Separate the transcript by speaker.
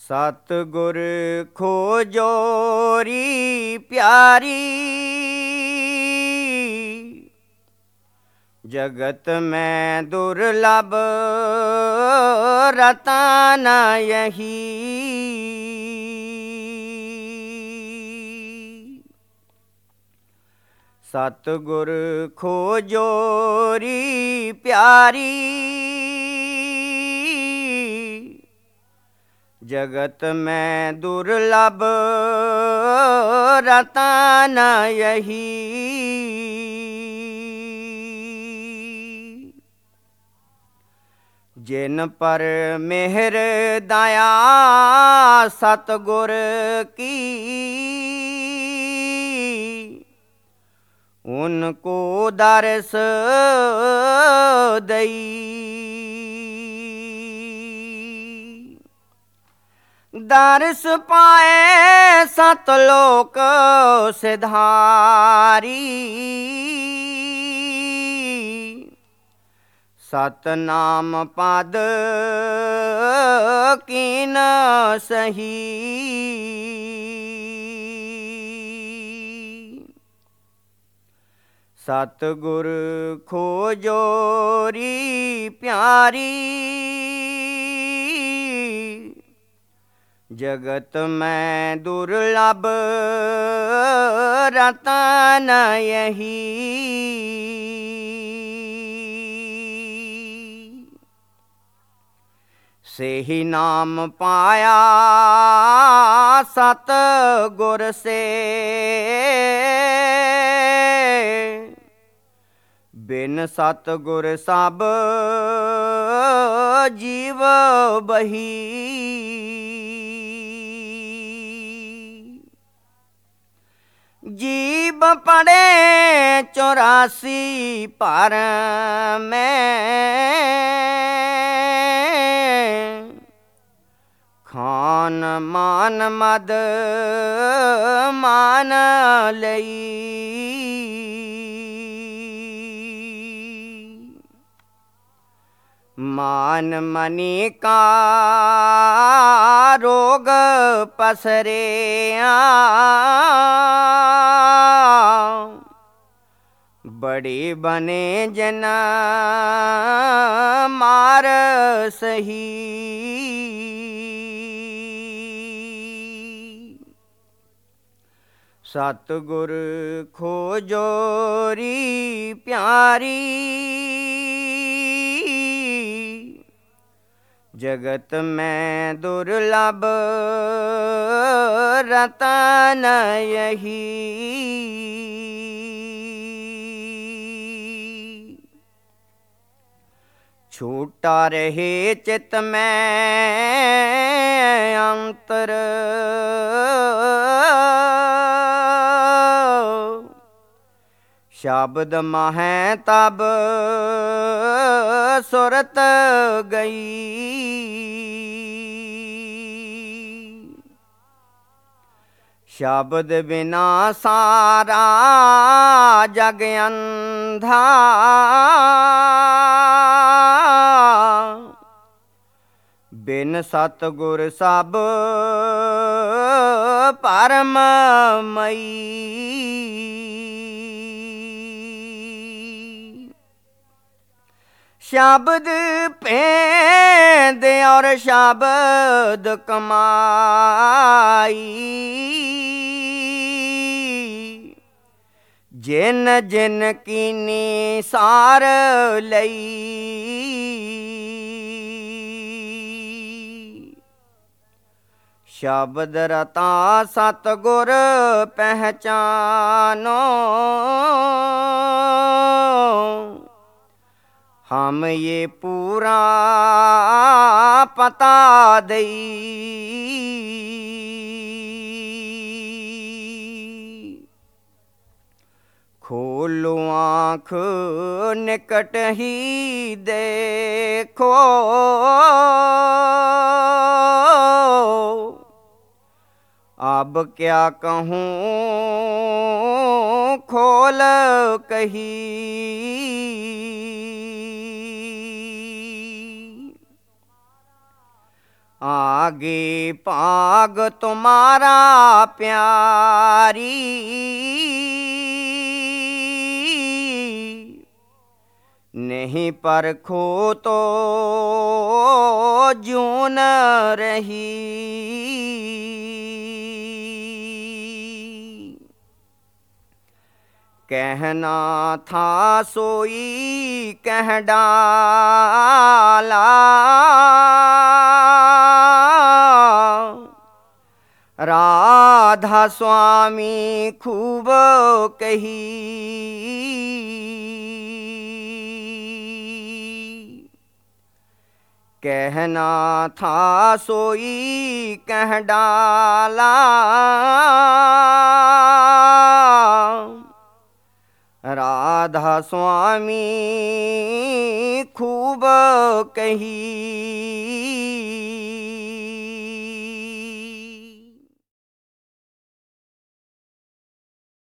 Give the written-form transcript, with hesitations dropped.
Speaker 1: सतगुर खोजोरी प्यारी, जगत में दुर्लभ रतन यही। सतगुर खोजोरी प्यारी, जगत में दुर्लभ रतन यही। जिन पर मेहर दया सतगुर की, उनको दर्श दई। दर्श पाए सतलोक सिधारी, सतनाम पद कीन सही। सतगुर खोजोरी प्यारी, जगत में दुर्लभ रतन यही। सेहि नाम पाया सतगुर से, बिन सतगुर सब जीव बही। जीव पड़े 84 पर में, खान मान मद मान लई। मान मनी का रोग पसरे, बड़े बने जन मार सही। सतगुर खोजोरी प्यारी, जगत में दुर्लभ रतन यही। छूटा रहे चित में अंतर, शब्द माहे तब सुरत गई। शब्द बिना सारा जग अंधा, बिन सतगुर सब परममयी। शब्द पेंद और शब्द कमाई, जिन जिन कीनी सार लई। शब्द रता सतगुर पहचानो, हम ये पूरा पता दई। खोलो आँख निकट ही देखो, अब क्या कहूँ खोल कही। आगे पाग तुम्हारा प्यारी, नहीं परखो तो जून रही। कहना था सोई कह डाला, राधा स्वामी खूब कही। कहना था सोई कह डाला, राधा स्वामी खूब कही।